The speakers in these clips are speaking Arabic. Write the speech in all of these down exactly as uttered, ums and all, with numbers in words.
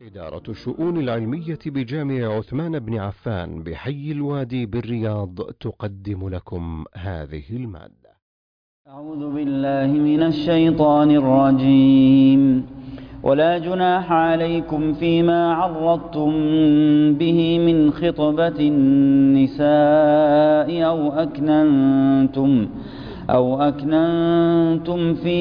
إدارة الشؤون العلمية بجامع عثمان بن عفان بحي الوادي بالرياض تقدم لكم هذه المادة. أعوذ بالله من الشيطان الرجيم. ولا جناح عليكم فيما عرضتم به من خطبة النساء أو أكننتم أو أكننتم في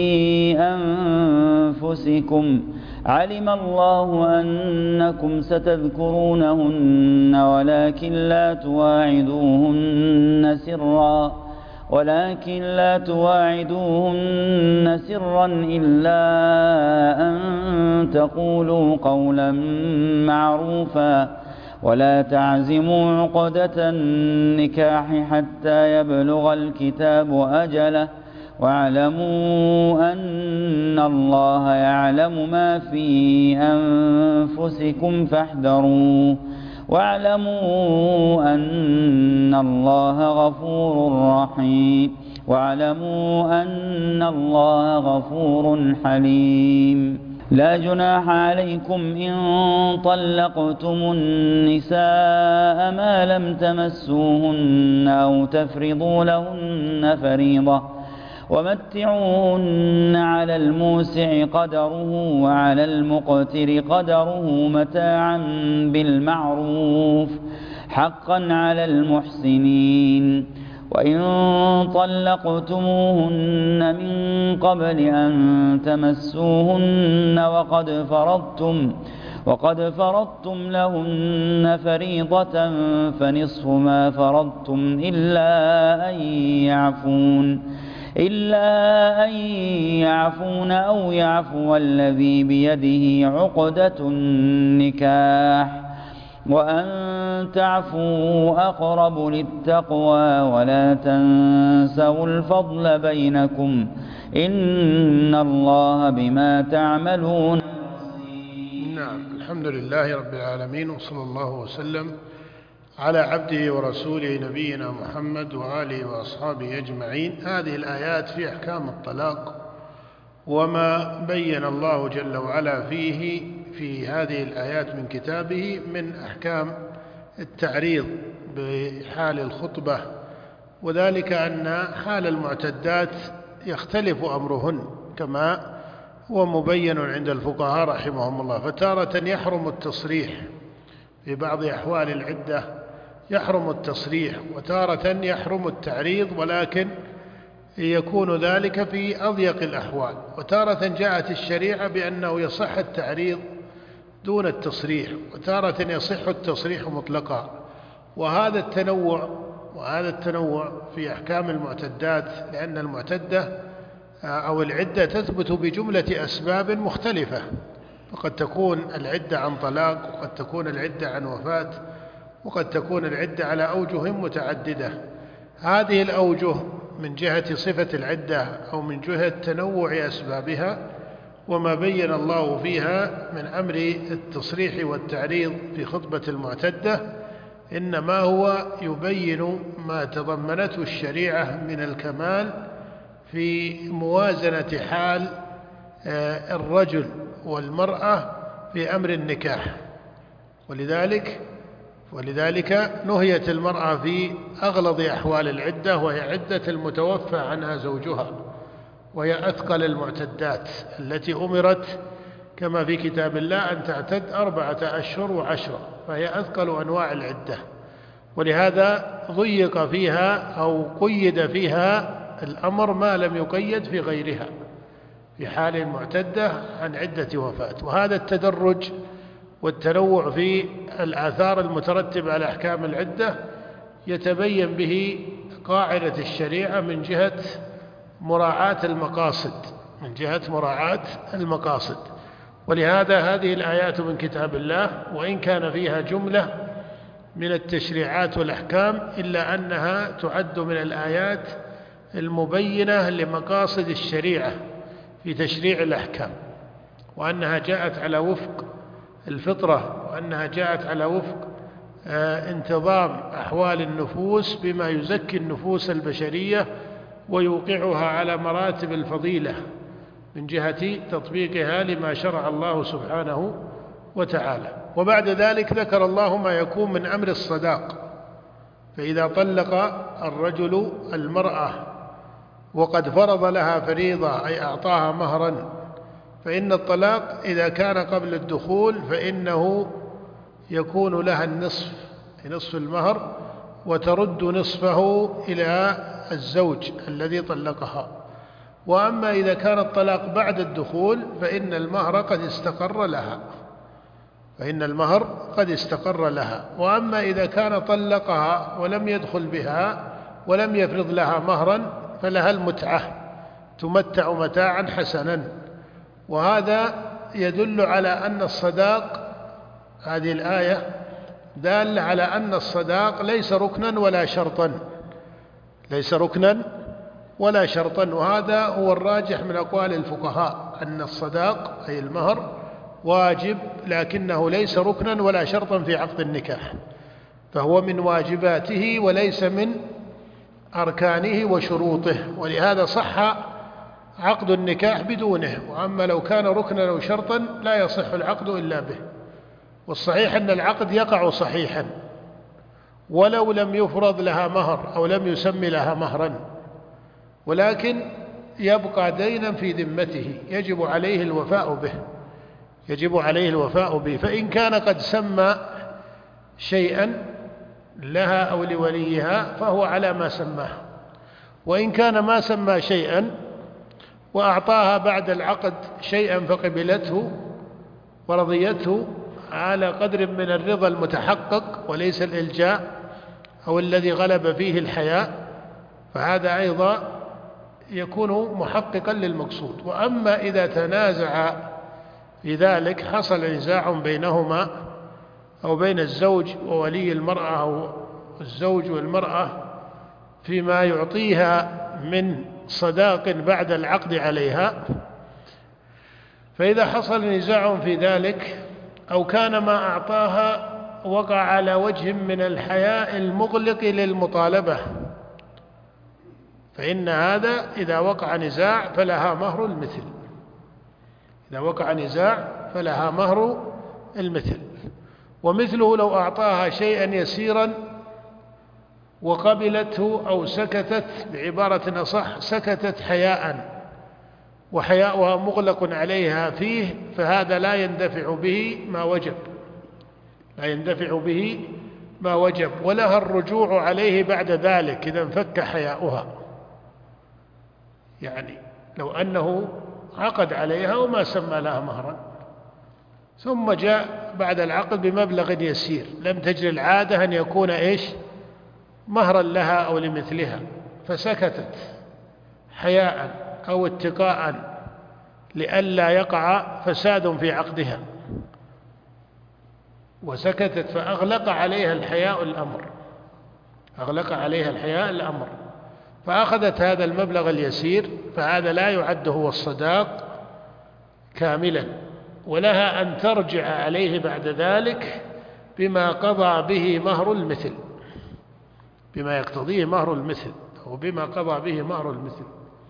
أنفسكم علم الله أنكم ستذكرونهن ولكن لا تواعدوهن سرا ولكن لا تواعدوهن سرا إلا أن تقولوا قولا معروفا ولا تعزموا عقدة النكاح حتى يبلغ الكتاب أجله واعلموا أن الله يعلم ما في أنفسكم فاحذروه واعلموا أن الله غفور رحيم واعلموا أن الله غفور حليم. لا جناح عليكم إن طلقتم النساء ما لم تمسوهن أو تفرضوا لهن فريضة ومتعوهن على الموسع قدره وعلى المقتر قدره متاعا بالمعروف حقا على المحسنين. وإن طلقتموهن من قبل أن تمسوهن وقد فرضتم وقد فرضتم لهن فريضة فنصف ما فرضتم إلا أن يعفون إلا أن يعفون أو يعفو الذي بيده عقدة النكاح وأن تعفوا أقرب للتقوى ولا تنسوا الفضل بينكم إن الله بما تعملون بصير. نعم، الحمد لله رب العالمين، وصلى الله وسلم على عبده ورسوله نبينا محمد وآله وأصحابه أجمعين. هذه الآيات في أحكام الطلاق وما بين الله جل وعلا فيه في هذه الآيات من كتابه من أحكام التعريض بحال الخطبة، وذلك أن حال المعتدات يختلف أمرهن كما هو مبين عند الفقهاء رحمهم الله. فتارة يحرم التصريح في بعض أحوال العدة، يحرم التصريح، وتارة يحرم التعريض ولكن يكون ذلك في أضيق الأحوال، وتارة جاءت الشريعة بأنه يصح التعريض دون التصريح، وتارة يصح التصريح مطلقا. وهذا التنوع وهذا التنوع في أحكام المعتدات، لأن المعتدة أو العدة تثبت بجملة أسباب مختلفة، وقد تكون العدة عن طلاق، وقد تكون العدة عن وفاة، وقد تكون العدة على أوجه متعددة. هذه الأوجه من جهة صفة العدة أو من جهة تنوع أسبابها وما بين الله فيها من أمر التصريح والتعريض في خطبة المعتدة، إنما هو يبين ما تضمنته الشريعة من الكمال في موازنة حال الرجل والمرأة في أمر النكاح. ولذلك ولذلك نهيت المرأة في أغلظ أحوال العدة، وهي عدة المتوفى عنها زوجها، وهي أثقل المعتدات التي أمرت كما في كتاب الله أن تعتد أربعة أشهر وعشرة، فهي أثقل أنواع العدة، ولهذا ضيق فيها أو قيد فيها الأمر ما لم يقيد في غيرها في حال المعتدة عن عدة وفاة. وهذا التدرج والتنوع في الآثار المترتبة على أحكام العدة يتبين به قاعدة الشريعة من جهة مراعاة المقاصد من جهة مراعاة المقاصد. ولهذا هذه الآيات من كتاب الله وإن كان فيها جملة من التشريعات والأحكام إلا أنها تعد من الآيات المبينة لمقاصد الشريعة في تشريع الأحكام، وأنها جاءت على وفق الفطرة، وأنها جاءت على وفق انتظام أحوال النفوس بما يزكي النفوس البشرية ويوقعها على مراتب الفضيلة من جهة تطبيقها لما شرع الله سبحانه وتعالى. وبعد ذلك ذكر الله ما يكون من أمر الصداق. فإذا طلق الرجل المرأة وقد فرض لها فريضة أي أعطاها مهرا، فإن الطلاق إذا كان قبل الدخول فإنه يكون لها النصف، نصف المهر، وترد نصفه إلى الزوج الذي طلقها. وأما إذا كان الطلاق بعد الدخول فإن المهر قد استقر لها، فإن المهر قد استقر لها. وأما إذا كان طلقها ولم يدخل بها ولم يفرض لها مهرا فلها المتعة، تمتع متاعا حسنا. وهذا يدل على أن الصداق، هذه الآية دالة على أن الصداق ليس ركنا ولا شرطا، ليس ركنا ولا شرطا. وهذا هو الراجح من أقوال الفقهاء، أن الصداق أي المهر واجب لكنه ليس ركنا ولا شرطا في عقد النكاح، فهو من واجباته وليس من أركانه وشروطه، ولهذا صح عقد النكاح بدونه. وأما لو كان ركنا أو شرطا لا يصح العقد إلا به. والصحيح أن العقد يقع صحيحا ولو لم يفرض لها مهر أو لم يسمي لها مهرا، ولكن يبقى دينا في ذمته يجب عليه الوفاء به، يجب عليه الوفاء به. فإن كان قد سمى شيئا لها أو لوليها فهو على ما سماه، وإن كان ما سمى شيئا وأعطاها بعد العقد شيئا فقبلته ورضيته على قدر من الرضا المتحقق وليس الإلجاء أو الذي غلب فيه الحياء، فهذا أيضا يكون محققا للمقصود. وأما إذا تنازع في ذلك، حصل نزاع بينهما أو بين الزوج وولي المرأة أو الزوج والمرأة فيما يعطيها من صداق بعد العقد عليها، فإذا حصل نزاع في ذلك أو كان ما أعطاها وقع على وجه من الحياء المغلق للمطالبة، فإن هذا إذا وقع نزاع فلها مهر المثل، إذا وقع نزاع فلها مهر المثل. ومثله لو أعطاها شيئا يسيرا وقبلته أو سكتت، بعبارة أصح سكتت حياء وحياؤها مغلق عليها فيه، فهذا لا يندفع به ما وجب، لا يندفع به ما وجب، ولها الرجوع عليه بعد ذلك إذا انفك حياؤها. يعني لو أنه عقد عليها وما سمى لها مهرا ثم جاء بعد العقد بمبلغ يسير، لم تجري العادة أن يكون إيش مهرا لها أو لمثلها، فسكتت حياء أو اتقاء لئلا يقع فساد في عقدها، وسكتت فأغلق عليها الحياء الأمر، أغلق عليها الحياء الأمر فأخذت هذا المبلغ اليسير، فهذا لا يعد هو الصداق كاملا، ولها أن ترجع عليه بعد ذلك بما قضى به مهر المثل، بما يقتضيه مهر المثل أو بما قضى به مهر المثل.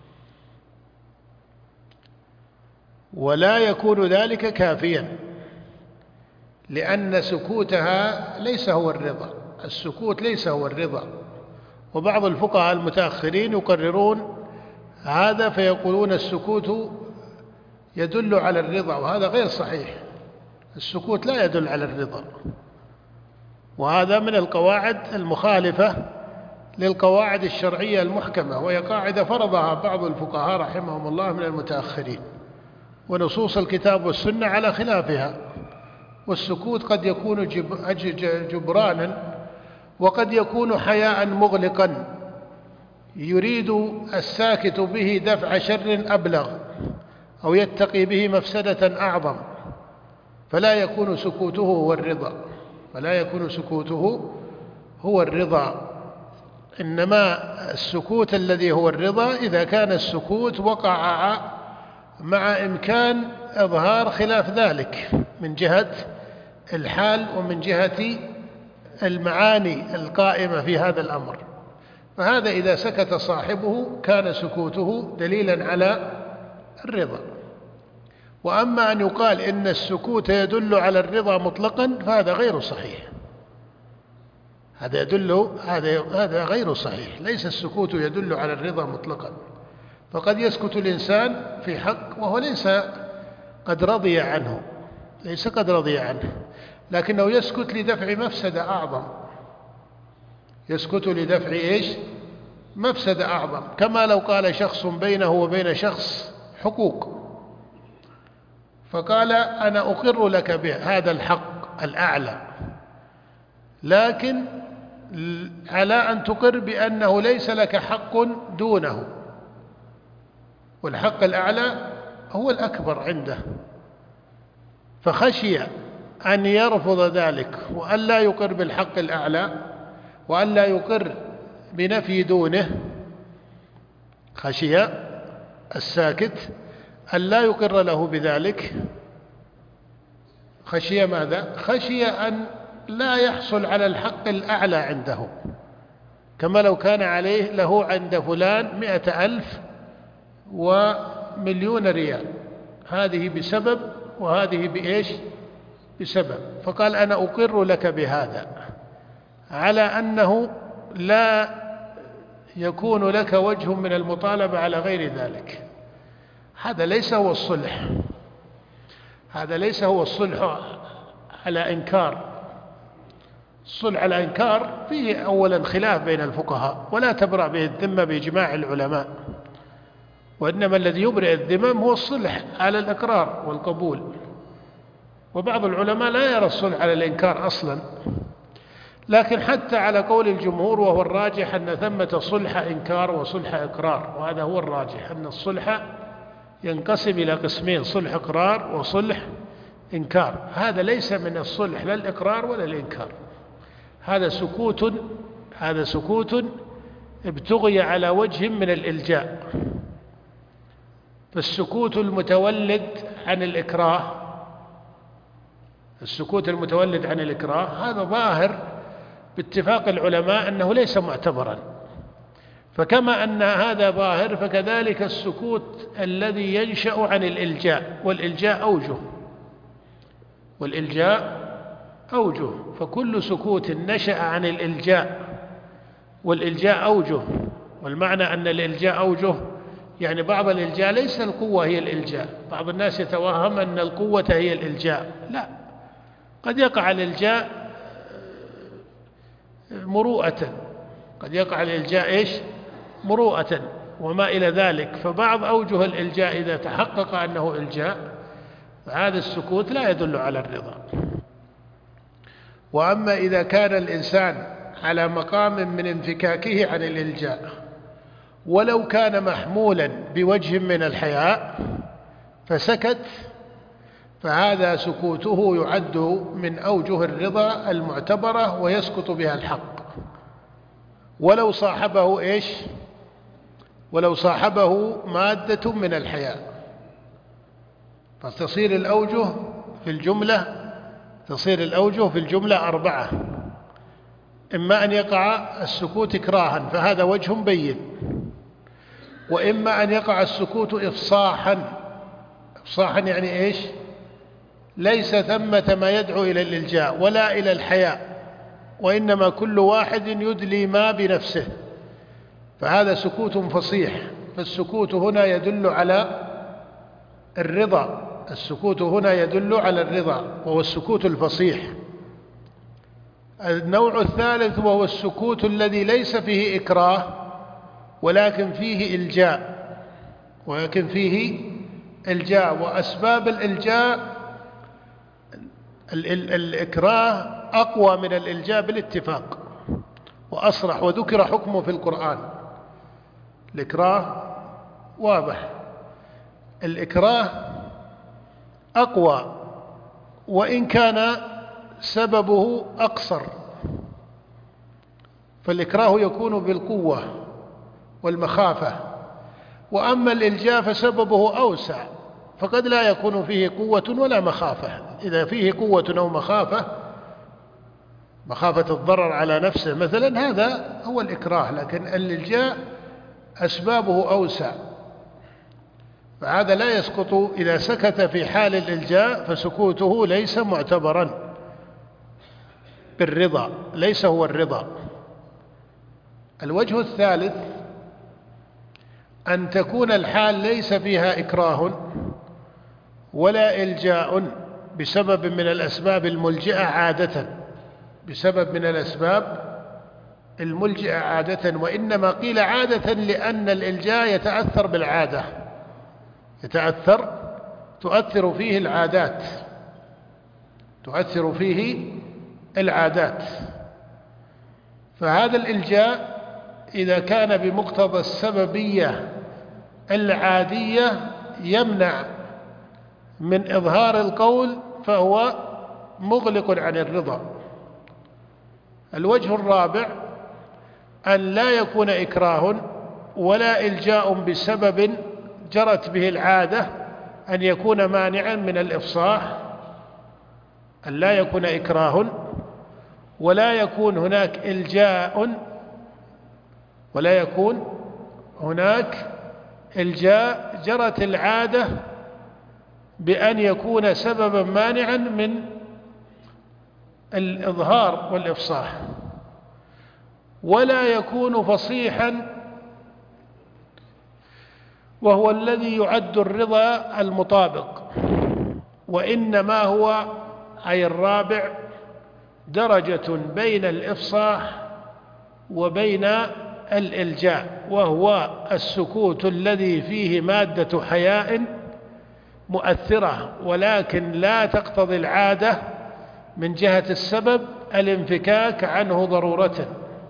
ولا يكون ذلك كافيا، لأن سكوتها ليس هو الرضا، السكوت ليس هو الرضا. وبعض الفقهاء المتأخرين يقررون هذا فيقولون السكوت يدل على الرضا، وهذا غير صحيح، السكوت لا يدل على الرضا، وهذا من القواعد المخالفة للقواعد الشرعية المحكمة، وهي قاعدة فرضها بعض الفقهاء رحمهم الله من المتأخرين، ونصوص الكتاب والسنة على خلافها. والسكوت قد يكون جبرانا وقد يكون حياء مغلقا يريد الساكت به دفع شر أبلغ أو يتقي به مفسدة أعظم، فلا يكون سكوته هو الرضا، فلا يكون سكوته هو الرضا. إنما السكوت الذي هو الرضا إذا كان السكوت وقع مع إمكان إظهار خلاف ذلك من جهة الحال ومن جهة المعاني القائمة في هذا الأمر، فهذا إذا سكت صاحبه كان سكوته دليلا على الرضا. وأما أن يقال إن السكوت يدل على الرضا مطلقا فهذا غير صحيح، هذا يدل هذا هذا غير صحيح. ليس السكوت يدل على الرضا مطلقا، فقد يسكت الإنسان في حق وهو ليس قد رضي عنه، ليس قد رضي عنه، لكنه يسكت لدفع مفسدة أعظم، يسكت لدفع إيش؟ مفسدة أعظم. كما لو قال شخص بينه وبين شخص حقوق، فقال أنا أقر لك بهذا الحق الأعلى، لكن على أن تقر بأنه ليس لك حق دونه، والحق الأعلى هو الأكبر عنده، فخشي أن يرفض ذلك وأن لا يقر بالحق الأعلى وأن لا يقر بنفي دونه، خشي الساكت أن لا يقر له بذلك، خشي ماذا؟ خشي أن لا يحصل على الحق الأعلى عنده، كما لو كان عليه له عند فلان مئة ألف ومليون ريال، هذه بسبب وهذه بإيش؟ بسبب، فقال أنا أقر لك بهذا على أنه لا يكون لك وجه من المطالبة على غير ذلك. هذا ليس هو الصلح، هذا ليس هو الصلح على إنكار. الصلح على إنكار فيه أولا خلاف بين الفقهاء، ولا تبرأ به الذمة بإجماع العلماء، وإنما الذي يبرئ الذمم هو الصلح على الإقرار والقبول، وبعض العلماء لا يرى الصلح على الإنكار أصلا. لكن حتى على قول الجمهور وهو الراجح أن ثمة صلح إنكار وصلح إقرار، وهذا هو الراجح، أن الصلح ينقسم إلى قسمين، صلح إقرار وصلح إنكار. هذا ليس من الصلح لا الإقرار ولا الإنكار، هذا سكوت، هذا سكوت ابتغي على وجه من الإلجاء. فالسكوت المتولد عن الإكراه، السكوت المتولد عن الإكراه هذا ظاهر باتفاق العلماء أنه ليس معتبرا، فكما أن هذا ظاهر فكذلك السكوت الذي ينشأ عن الإلجاء، والإلجاء أوجه، والإلجاء أوجه، فكل سكوت نشأ عن الإلجاء، والإلجاء أوجه، والمعنى أن الإلجاء أوجه يعني بعض الإلجاء ليس القوة هي الإلجاء، بعض الناس يتوهم أن القوة هي الإلجاء، لا، قد يقع الإلجاء مروءة، قد يقع الإلجاء إيش؟ مروءة وما إلى ذلك. فبعض أوجه الإلجاء إذا تحقق أنه إلجاء فهذا السكوت لا يدل على الرضا. وأما إذا كان الإنسان على مقام من انفكاكه عن الإلجاء ولو كان محمولا بوجه من الحياء فسكت، فهذا سكوته يعد من أوجه الرضا المعتبرة ويسقط بها الحق، ولو صاحبه إيش؟ ولو صاحبه مادة من الحياء. فتصير الأوجه في الجملة تصير الأوجه في الجملة أربعة: إما أن يقع السكوت إكراها فهذا وجه بين، وإما أن يقع السكوت إفصاحا. إفصاحا يعني إيش؟ ليس ثمة ما يدعو إلى الإلجاء ولا إلى الحياء، وإنما كل واحد يدلي ما بنفسه، فهذا سكوت فصيح. فالسكوت هنا يدل على الرضا، السكوت هنا يدل على الرضا وهو السكوت الفصيح. النوع الثالث وهو السكوت الذي ليس فيه إكراه ولكن فيه إلجاء، ولكن فيه إلجاء وأسباب الإلجاء ال ال الإكراه أقوى من الإلجاء بالاتفاق وأصرح، وذكر حكمه في القرآن. الإكراه واضح، الإكراه أقوى وإن كان سببه أقصر، فالإكراه يكون بالقوة والمخافة، وأما الإلجاء فسببه أوسع، فقد لا يكون فيه قوة ولا مخافة. إذا فيه قوة أو مخافة، مخافة الضرر على نفسه مثلا، هذا هو الإكراه، لكن الإلجاء أسبابه أوسع، فهذا لا يسقط إذا سكت في حال الإلجاء، فسكوته ليس معتبرا بالرضا، ليس هو الرضا. الوجه الثالث أن تكون الحال ليس فيها إكراه ولا إلجاء بسبب من الأسباب الملجئة عادة، بسبب من الأسباب الملجئة عادة، وإنما قيل عادة لأن الإلجاء يتأثر بالعادة، يتأثر تؤثر فيه العادات، تؤثر فيه العادات. فهذا الإلجاء إذا كان بمقتضى السببية العادية يمنع من إظهار القول، فهو مغلق عن الرضا. الوجه الرابع أن لا يكون إكراه ولا إلجاء بسبب جرت به العادة، أن يكون مانعا من الإفصاح، أن لا يكون إكراه ولا يكون هناك إلجاء، ولا يكون هناك إلجاء جرت العادة بأن يكون سببا مانعا من الإظهار والإفصاح، ولا يكون فصيحا وهو الذي يعد الرضا المطابق، وإنما هو أي الرابع درجة بين الإفصاح وبين الإلجاء، وهو السكوت الذي فيه مادة حياء مؤثرة، ولكن لا تقتضي العادة من جهة السبب الانفكاك عنه ضرورة،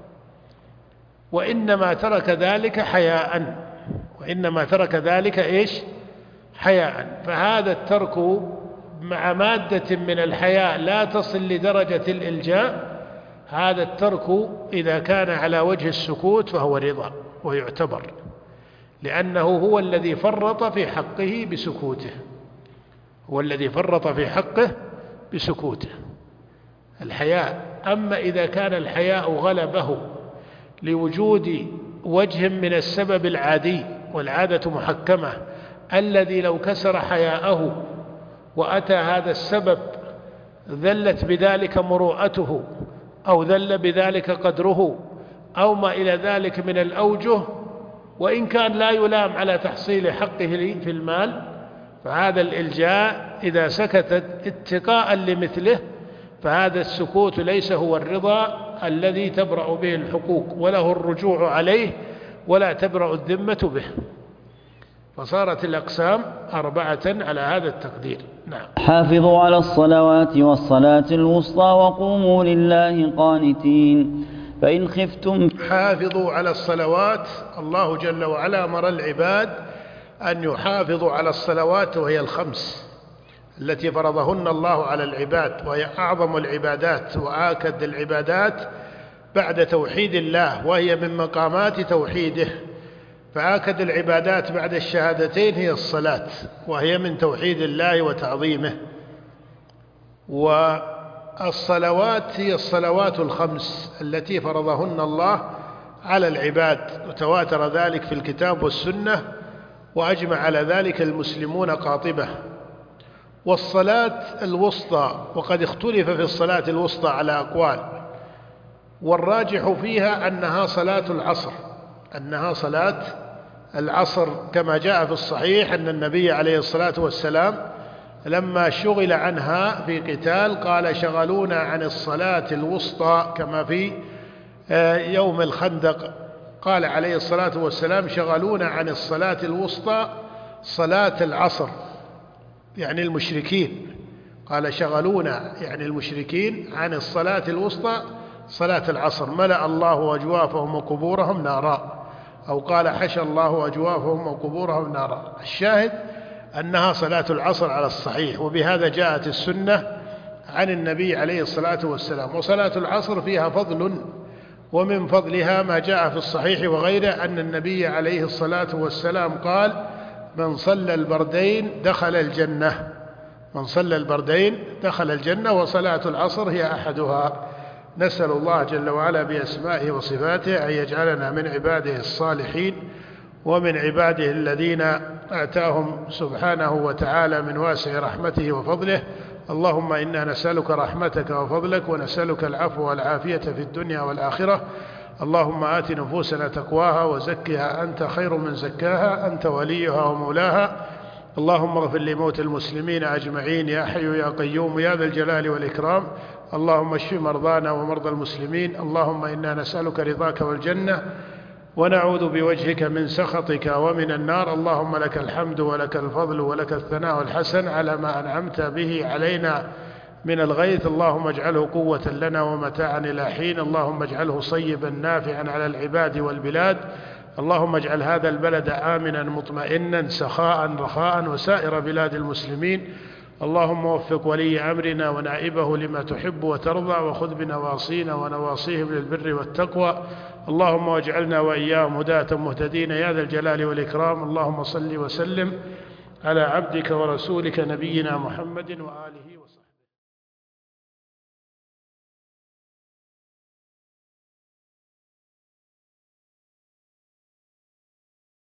وإنما ترك ذلك حياء، وإنما ترك ذلك إيش؟ حياء. فهذا الترك مع مادة من الحياء لا تصل لدرجة الإلجاء، هذا الترك إذا كان على وجه السكوت فهو رضا ويعتبر، لأنه هو الذي فرط في حقه بسكوته، هو الذي فرط في حقه بسكوته الحياء. أما إذا كان الحياء غلبه لوجود وجه من السبب العادي، والعادة محكمة، الذي لو كسر حياءه وأتى هذا السبب ذلت بذلك مروءته أو ذل بذلك قدره أو ما إلى ذلك من الأوجه، وإن كان لا يلام على تحصيل حقه في المال، فهذا الإلجاء إذا سكتت اتقاء لمثله، فهذا السكوت ليس هو الرضا الذي تبرأ به الحقوق وله الرجوع عليه ولا تبرأ الذمة به. فصارت الأقسام أربعة على هذا التقدير. نعم. حافظوا على الصلوات والصلاة الوسطى وقوموا لله قانتين فإن خفتم. حافظوا على الصلوات، الله جل وعلا أمر العباد أن يحافظوا على الصلوات، وهي الخمس التي فرضهن الله على العباد، وهي أعظم العبادات وآكد العبادات بعد توحيد الله، وهي من مقامات توحيده. فآكد العبادات بعد الشهادتين هي الصلاة، وهي من توحيد الله وتعظيمه. والصلوات هي الصلوات الخمس التي فرضهن الله على العباد، وتواتر ذلك في الكتاب والسنة، وأجمع على ذلك المسلمون قاطبة. والصلاة الوسطى، وقد اختلف في الصلاة الوسطى على أقوال، والراجح فيها أنها صلاة العصر، أنها صلاة العصر، كما جاء في الصحيح أن النبي عليه الصلاة والسلام لما شغل عنها في قتال قال شغلونا عن الصلاة الوسطى، كما في يوم الخندق قال عليه الصلاة والسلام شغلونا عن الصلاة الوسطى صلاة العصر، يعني المشركين، قال شغلونا يعني المشركين عن الصلاة الوسطى صلاة العصر، ملأ الله أجوافهم وقبورهم نارا، أو قال حشى الله أجوافهم وقبورهم نارا. الشاهد أنها صلاة العصر على الصحيح، وبهذا جاءت السنة عن النبي عليه الصلاة والسلام. وصلاة العصر فيها فضل، ومن فضلها ما جاء في الصحيح وغيره أن النبي عليه الصلاة والسلام قال من صلى البردين دخل الجنة، من صلى البردين دخل الجنة، وصلاة العصر هي أحدها. نسأل الله جل وعلا بأسمائه وصفاته أن يجعلنا من عباده الصالحين ومن عباده الذين أتاهم سبحانه وتعالى من واسع رحمته وفضله. اللهم إنا نسألك رحمتك وفضلك ونسألك العفو والعافية في الدنيا والآخرة. اللهم آت نفوسنا تقواها وزكها أنت خير من زكاها أنت وليها ومولاها. اللهم اغفر لموتى المسلمين أجمعين يا حي يا قيوم يا ذا الجلال والإكرام. اللهم اشف مرضانا ومرضى المسلمين. اللهم إنا نسألك رضاك والجنة ونعوذ بوجهك من سخطك ومن النار. اللهم لك الحمد ولك الفضل ولك الثناء الحسن على ما أنعمت به علينا من الغيث. اللهم اجعله قوة لنا ومتاعا إلى حين. اللهم اجعله صيبا نافعا على العباد والبلاد. اللهم اجعل هذا البلد آمنا مطمئنا سخاء رخاء وسائر بلاد المسلمين. اللهم وفق ولي أمرنا ونائبه لما تحب وترضى وخذ بنواصينا ونواصيهم للبر والتقوى. اللهم واجعلنا وإياهم هداة مهتدين يا ذا الجلال والإكرام. اللهم صل وسلم على عبدك ورسولك نبينا محمد وآله وسلم.